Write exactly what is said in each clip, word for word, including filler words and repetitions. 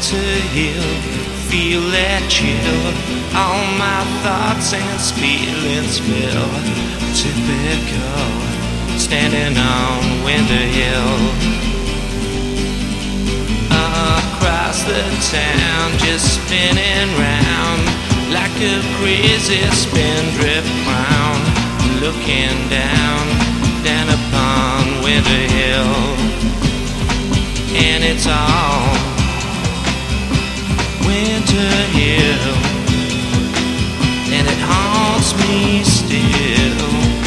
winter hill, feel that chill. All my thoughts and feelings feel typical, standing on winter hill. Across the town, just spinning round like a crazy spindrift clown, looking down, down upon winter hill. And it's all winter hill, and it haunts me still,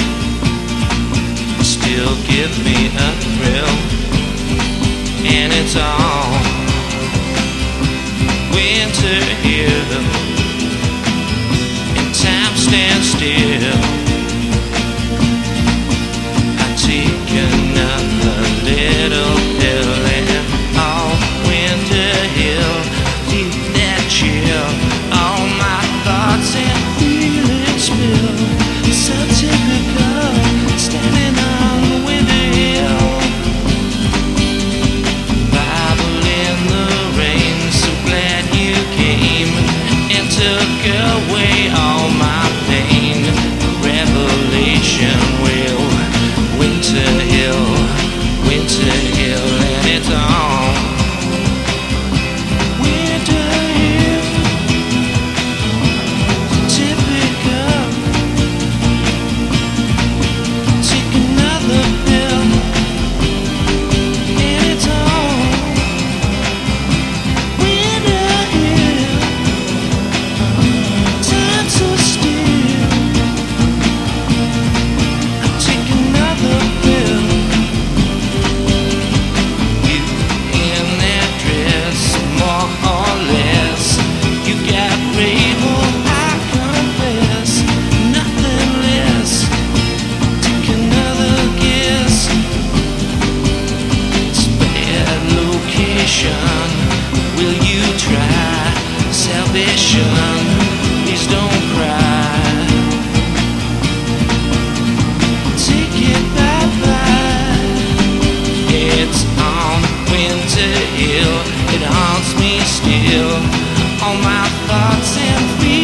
still gives me a thrill. And it's all winter hill, and time stands still. I take another little pill, and all winter hill, keep that chill. All my thoughts and feelings spill, so typical, standing on the winter hill. Bible in the rain, so glad you came and took away all my pain. Revelation will, winter hill, winter hill, and it's on winter hill, typical. Take another pill, and it's on winter hill, time so still. I take another pill. You in that dress, more or less. You got brave, oh, I confess, nothing less. Take another guess. It's bad location. Will you try salvation? Please don't cry. Take it bye-bye. It's on winter hill, it haunts me still. All my thoughts and feelings